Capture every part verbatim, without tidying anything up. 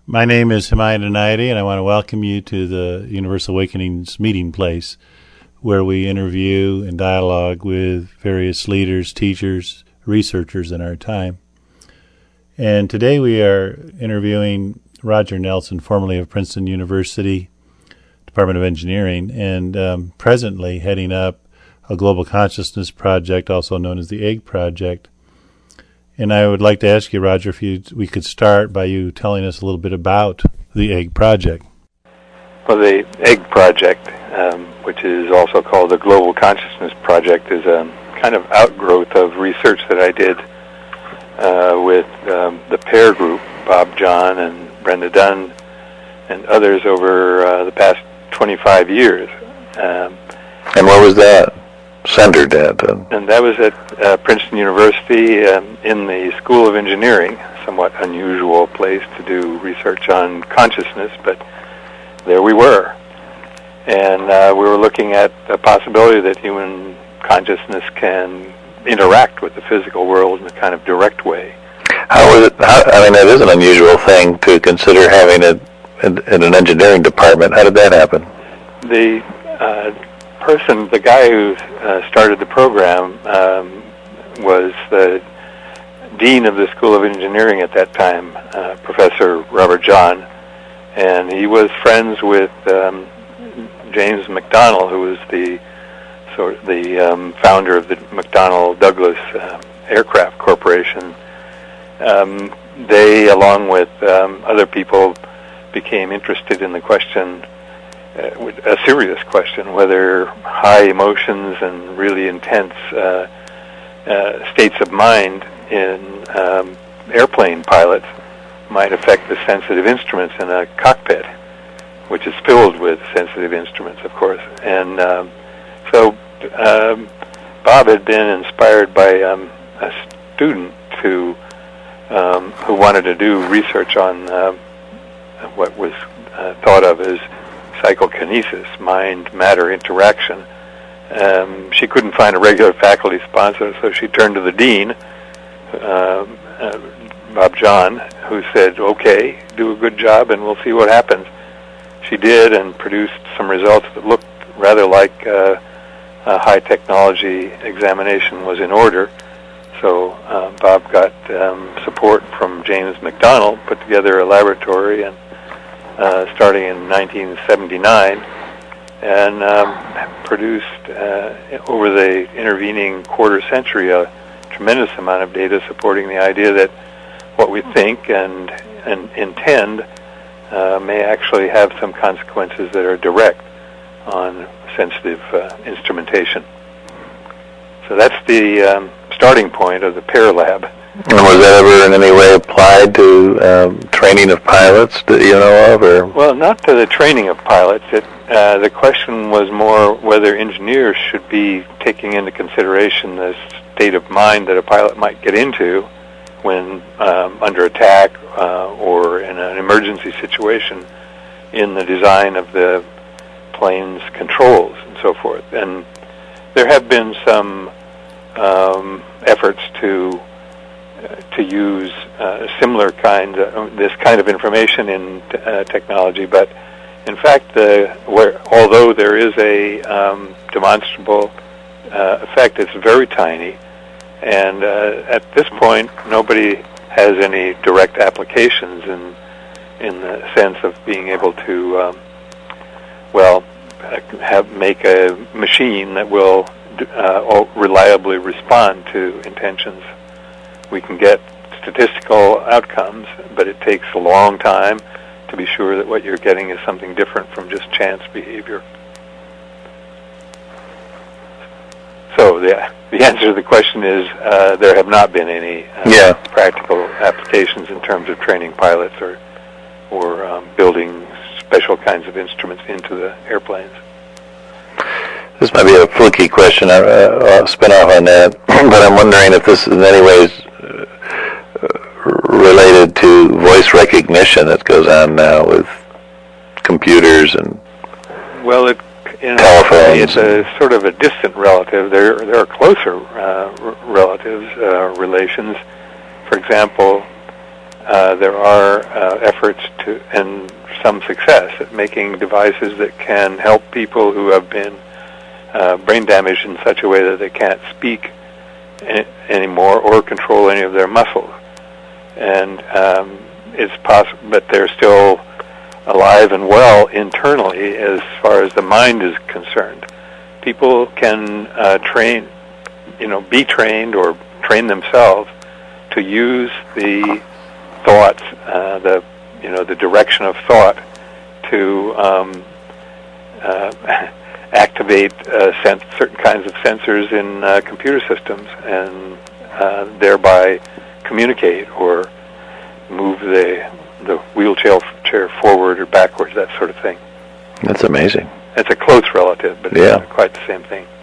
My name is Humayun Inayati, and I want to welcome you to the Universal Awakening's meeting place, where we interview and dialogue with various leaders, teachers, researchers in our time. And today we are interviewing Roger Nelson, formerly of Princeton University, Department of Engineering, and um, presently heading up a global consciousness project, also known as the EGG Project. And I would like to ask you, Roger, if you, we could start by you telling us a little bit about the EGG Project. Well, the EGG Project, um, which is also called the Global Consciousness Project, is a kind of outgrowth of research that I did uh, with um, the PAIR group, Bob John and Brenda Dunn, and others over uh, the past twenty-five years. Um, and what was that centered at? Uh, and that was at uh, Princeton University um, in the School of Engineering, somewhat unusual place to do research on consciousness, but there we were. And uh, we were looking at the possibility that human consciousness can interact with the physical world in a kind of direct way. How was it? How, I mean, that is an unusual thing to consider having it in, in an engineering department. How did that happen? The uh, person, the guy who uh, started the program, um, was the dean of the School of Engineering at that time, uh, Professor Robert John, and he was friends with um, James McDonnell, who was the sort of the um, founder of the McDonnell Douglas uh, Aircraft Corporation. Um, they, along with um, other people, became interested in the question, uh, a serious question, whether high emotions and really intense uh, uh, states of mind in um, airplane pilots might affect the sensitive instruments in a cockpit, which is filled with sensitive instruments, of course. And um, so um, Bob had been inspired by um, a student to Um, who wanted to do research on uh, what was uh, thought of as psychokinesis, mind-matter interaction. Um, she couldn't find a regular faculty sponsor, so she turned to the dean, uh, uh, Bob John, who said, okay, do a good job and we'll see what happens. She did and produced some results that looked rather like uh, a high-technology examination was in order. So uh, Bob got um, support from James McDonnell, put together a laboratory, and uh, starting in nineteen seventy-nine, and um, produced uh, over the intervening quarter century a tremendous amount of data supporting the idea that what we think and, and intend uh, may actually have some consequences that are direct on sensitive uh, instrumentation. So that's the um, starting point of the PAIR lab. And was that ever in any way applied to um, training of pilots that you know of? Or? Well, not to the training of pilots. It, uh, the question was more whether engineers should be taking into consideration the state of mind that a pilot might get into when um, under attack uh, or in an emergency situation in the design of the plane's controls and so forth. And there have been some um, efforts to uh, to use uh, similar kind of, this kind of information in t- uh, technology, but in fact, the, where, although there is a um, demonstrable uh, effect, it's very tiny, and uh, at this point, nobody has any direct applications in in the sense of being able to, um, well, have make a machine that will uh, reliably respond to intentions. We can get statistical outcomes, but it takes a long time to be sure that what you're getting is something different from just chance behavior. So the the answer to the question is uh, there have not been any uh, yeah. practical applications in terms of training pilots or or um, building special kinds of instruments into the airplanes. This might be a fluky question. I, uh, I'll spin off on that, but I'm wondering if this is in any ways uh, related to voice recognition that goes on now with computers and well, it, in telephones. It's a sort of a distant relative. There, there are closer uh, r- relatives, uh, relations. For example, uh, there are uh, efforts to, and some success at making devices that can help people who have been uh, brain damaged in such a way that they can't speak a- anymore or control any of their muscles. And um, it's possible, but they're still alive and well internally as far as the mind is concerned. People can uh, train, you know, be trained or train themselves to use the thoughts, uh, the you know, the direction of thought to um, uh, activate uh, sense, certain kinds of sensors in uh, computer systems, and uh, thereby communicate or move the the wheelchair chair forward or backwards, that sort of thing. That's amazing. It's a close relative, but yeah. It's not quite the same thing.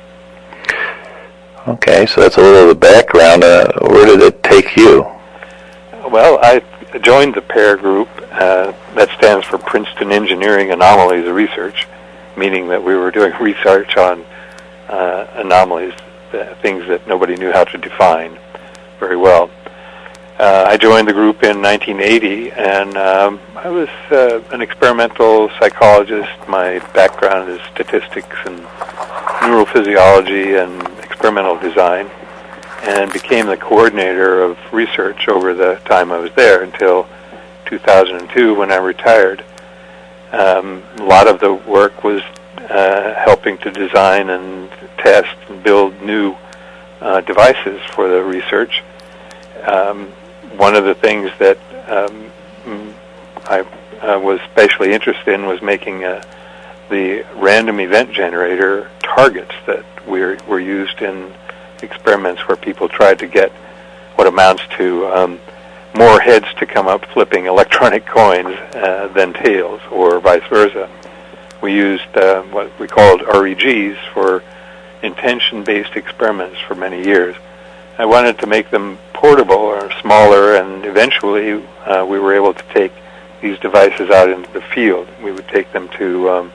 Okay, so that's a little of the background. Uh, where did it take you? Well, I joined the PAIR group. Uh, that stands for Princeton Engineering Anomalies Research, meaning that we were doing research on uh, anomalies, uh, things that nobody knew how to define very well. Uh, I joined the group in nineteen eighty, and um, I was uh, an experimental psychologist. My background is statistics and neurophysiology and experimental design, and became the coordinator of research over the time I was there until two thousand two, when I retired. Um, a lot of the work was uh, helping to design and test and build new uh, devices for the research. Um, one of the things that um, I uh, was especially interested in was making uh, the random event generator targets that were, were used in experiments where people tried to get what amounts to um, more heads to come up flipping electronic coins uh, than tails, or vice versa. We used uh, what we called R E Gs for intention-based experiments for many years. I wanted to make them portable or smaller, and eventually uh, we were able to take these devices out into the field. We would take them to um,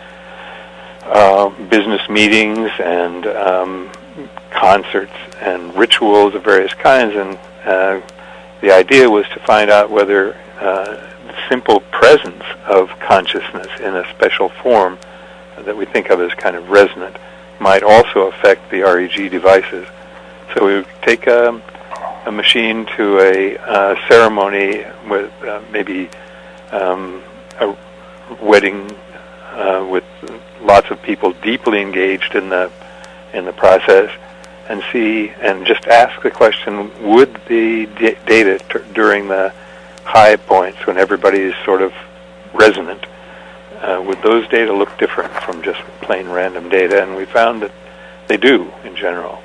uh, business meetings and um, concerts and rituals of various kinds, and uh, the idea was to find out whether uh, the simple presence of consciousness in a special form that we think of as kind of resonant might also affect the R E G devices. So we would take a, a machine to a uh, ceremony with uh, maybe um, a wedding uh, with lots of people deeply engaged in the in the process, and see and just ask the question: would the d- data t- during the high points when everybody is sort of resonant, uh, would those data look different from just plain random data? And we found that they do in general.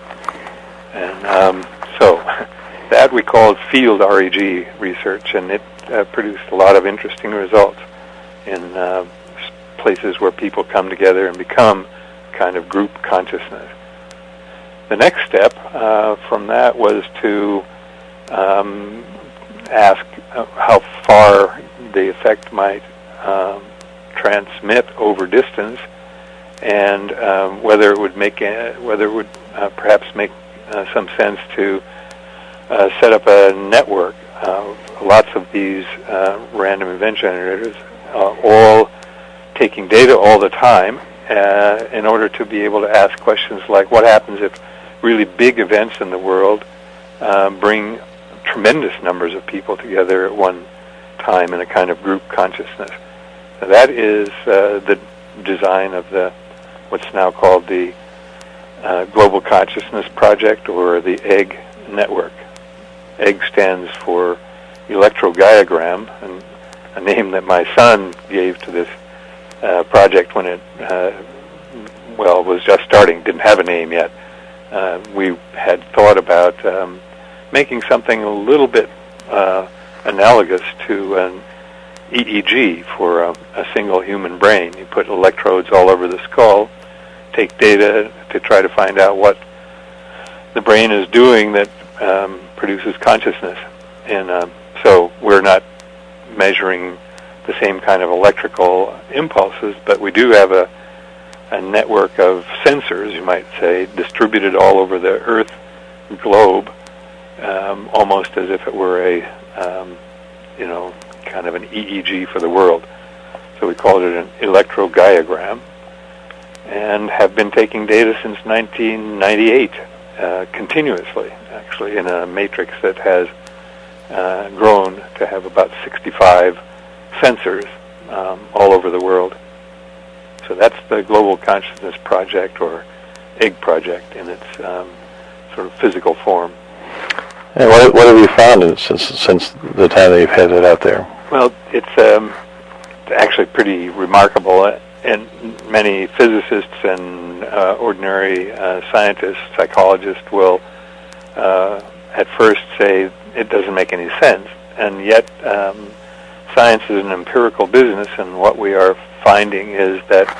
And um, so that we called field R E G research, and it uh, produced a lot of interesting results in uh, places where people come together and become kind of group consciousness. The next step uh, from that was to um, ask uh, how far the effect might um, transmit over distance, and um, whether it would make a, whether it would uh, perhaps make uh, some sense to uh, set up a network. Uh, lots of these uh, random event generators, uh, all taking data all the time, uh, in order to be able to ask questions like, what happens if really big events in the world uh, bring tremendous numbers of people together at one time in a kind of group consciousness? So that is uh, the design of the what's now called the uh, Global Consciousness Project, or the EGG network. EGG stands for electrogaiagram, and a name that my son gave to this uh, project when it uh, well was just starting, didn't have a name yet. Uh, we had thought about um, making something a little bit uh, analogous to an E E G for a, a single human brain. You put electrodes all over the skull, take data to try to find out what the brain is doing that um, produces consciousness. And uh, so we're not measuring the same kind of electrical impulses, but we do have a, a network of sensors, you might say, distributed all over the Earth globe, um, almost as if it were a um, you know, kind of an E E G for the world. So we called it an electrogaiagram, and have been taking data since nineteen ninety-eight, uh, continuously, actually, in a matrix that has uh, grown to have about sixty-five sensors um, all over the world. So that's the Global Consciousness Project, or E G project, in its um, sort of physical form. And what, what have you found in, since since the time that you've had it out there? Well, it's um, actually pretty remarkable, and many physicists and uh, ordinary uh, scientists, psychologists will uh, at first say it doesn't make any sense, and yet um, science is an empirical business, and what we are finding is that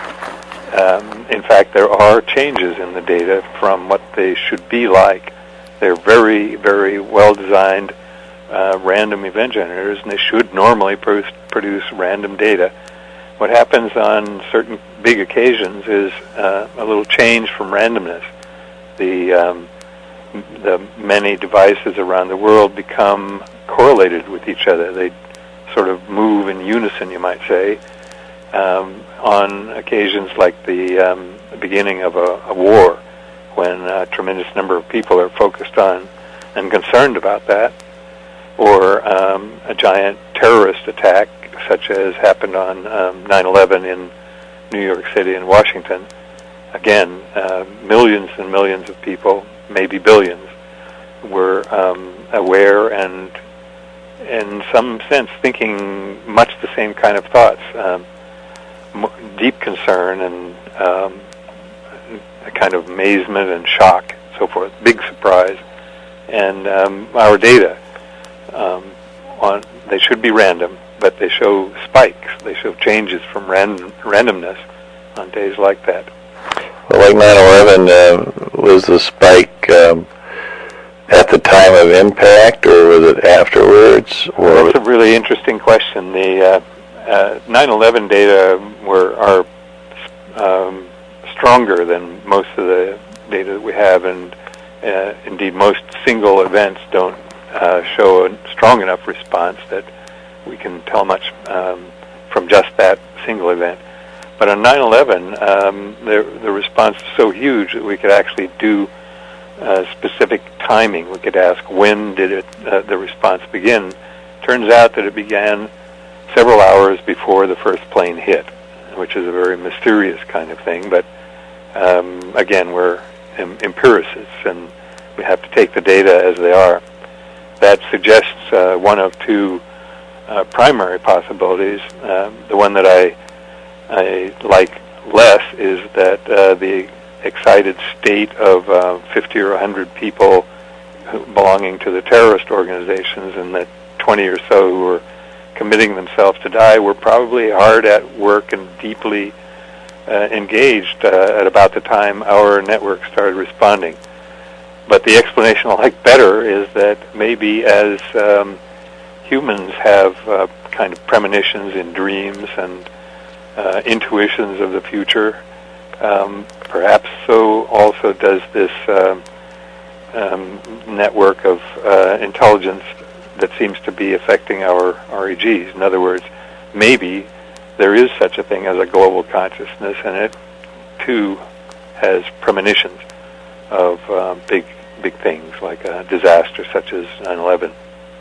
um, in fact there are changes in the data from what they should be like. They're very, very well-designed uh, random event generators, and they should normally produce, produce random data. What happens on certain big occasions is uh, a little change from randomness. The, um, the many devices around the world become correlated with each other. They sort of move in unison, you might say, um, on occasions like the, um, the beginning of a, a war, when a tremendous number of people are focused on and concerned about that, or um, a giant terrorist attack, such as happened on um, nine eleven in New York City and Washington. Again, uh, millions and millions of people, maybe billions, were um, aware and, in some sense, thinking much the same kind of thoughts. Um, deep concern and um, a kind of amazement and shock, so forth, big surprise. And um, our data, um, on they should be random, but they show spikes. They show changes from random, randomness on days like that. Well, like nine eleven, uh, was the spike um, at the time of impact, or was it afterwards? Or well, that's a really interesting question. The uh, uh, nine eleven data were are um, stronger than most of the data that we have, and uh, indeed most single events don't uh, show a strong enough response that we can tell much um, from just that single event. But on nine eleven, um, the, the response was so huge that we could actually do uh, specific timing. We could ask, when did it, uh, the response begin? Turns out that it began several hours before the first plane hit, which is a very mysterious kind of thing, but Um, again, we're em- empiricists, and we have to take the data as they are. That suggests uh, one of two uh, primary possibilities. Um, the one that I, I like less is that uh, the excited state of uh, fifty or one hundred people who, belonging to the terrorist organizations, and the twenty or so who were committing themselves to die, were probably hard at work and deeply Uh, engaged uh, at about the time our network started responding. But the explanation I like better is that maybe as um, humans have uh, kind of premonitions in dreams and uh, intuitions of the future, um, perhaps so also does this uh, um, network of uh, intelligence that seems to be affecting our R E Gs. In other words, maybe there is such a thing as a global consciousness, and it too has premonitions of uh, big, big things like a disaster such as nine eleven.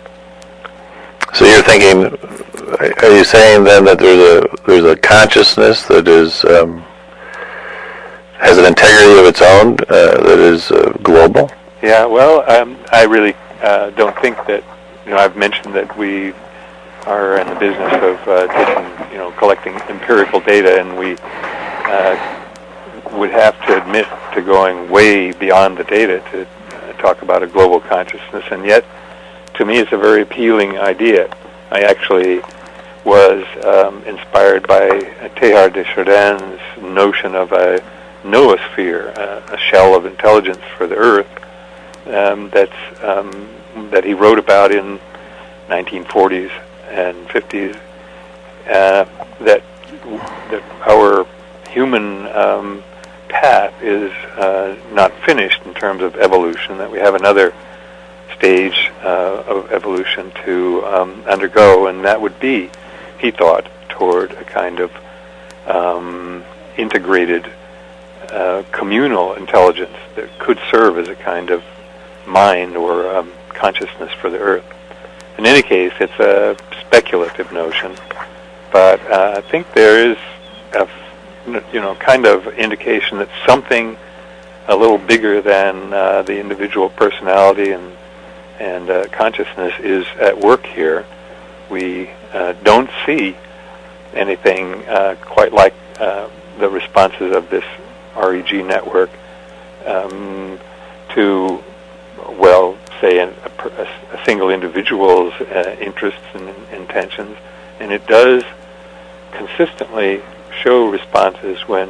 So you're thinking? Are you saying then that there's a there's a consciousness that is um, has an integrity of its own uh, that is uh, global? Yeah. Well, um, I really uh, don't think that. You know, I've mentioned that we are in the business of uh, taking, you know, collecting empirical data, and we uh, would have to admit to going way beyond the data to uh, talk about a global consciousness. And yet, to me, it's a very appealing idea. I actually was um, inspired by Teilhard de Chardin's notion of a noosphere, uh, a shell of intelligence for the Earth, um, that's um, that he wrote about in nineteen forties and fifties, uh, that that our human um, path is uh, not finished in terms of evolution, that we have another stage uh, of evolution to um, undergo, and that would be, he thought, toward a kind of um, integrated uh, communal intelligence that could serve as a kind of mind or um, consciousness for the Earth. In any case, it's a speculative notion, but uh, I think there is a, you know, kind of indication that something a little bigger than uh, the individual personality and and uh, consciousness is at work here. We uh, don't see anything uh, quite like uh, the responses of this R E G network um, to, well, say a, a, a single individual's uh, interests and intentions, and it does consistently show responses when,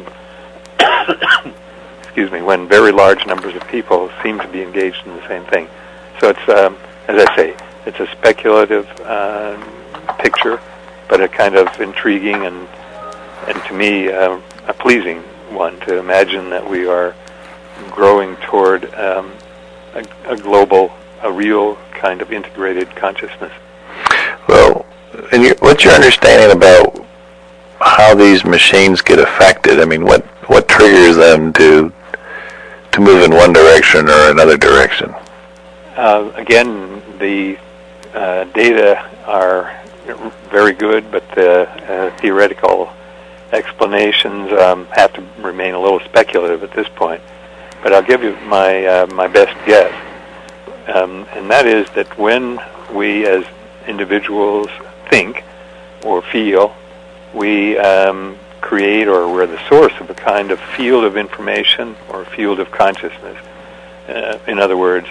excuse me, when very large numbers of people seem to be engaged in the same thing. So it's, um, as I say, it's a speculative uh, picture, but a kind of intriguing and, and to me, uh, a pleasing one to imagine that we are growing toward um, a, a global, a real kind of integrated consciousness. Well, and your, what's your understanding about how these machines get affected? I mean, what, what triggers them to to move in one direction or another direction? Uh, again, the uh, data are very good, but the uh, theoretical explanations um, have to remain a little speculative at this point. But I'll give you my uh, my best guess, um, and that is that when we as individuals think or feel, we um, create, or we're the source of a kind of field of information or field of consciousness. Uh, in other words,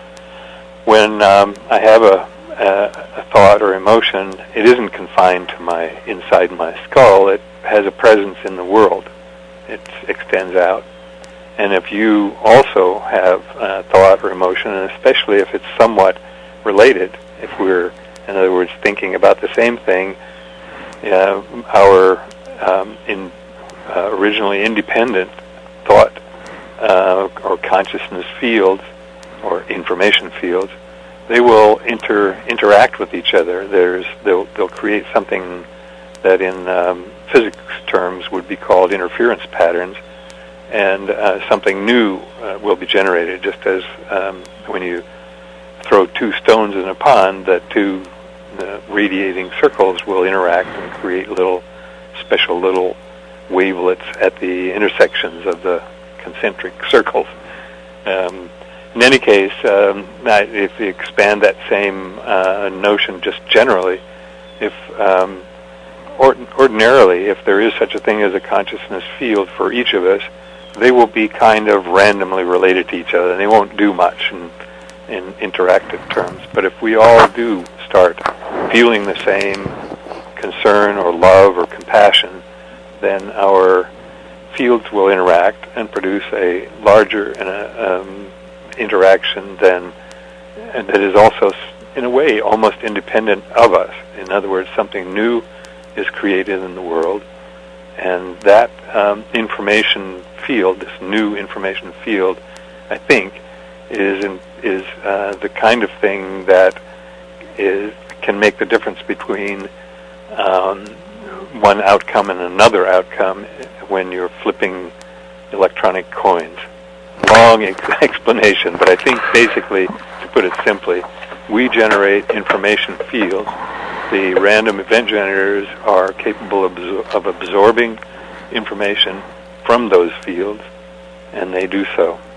when um, I have a, a, a thought or emotion, it isn't confined to my inside my skull. It has a presence in the world. It extends out. And if you also have a thought or emotion, and especially if it's somewhat related, if we're, in other words, thinking about the same thing, uh, our um, in, uh, originally independent thought uh, or consciousness fields or information fields, they will inter interact with each other. There's they'll they'll create something that in um, physics terms would be called interference patterns, and uh, something new uh, will be generated. Just as um, when you throw two stones in a pond, that two uh, radiating circles will interact and create little special little wavelets at the intersections of the concentric circles. Um, in any case, um, if you expand that same uh, notion just generally, if um, or, ordinarily, if there is such a thing as a consciousness field for each of us, they will be kind of randomly related to each other, and they won't do much in, in interactive terms. But if we all do start feeling the same concern or love or compassion, then our fields will interact and produce a larger and a, um, interaction than, and that is also, in a way, almost independent of us. In other words, something new is created in the world, and that um, information field, this new information field, I think, is in, is uh, the kind of thing that is can make the difference between um, one outcome and another outcome when you're flipping electronic coins. Long ex explanation, but I think basically, to put it simply, we generate information fields. The random event generators are capable of, of absorbing information from those fields, and they do so.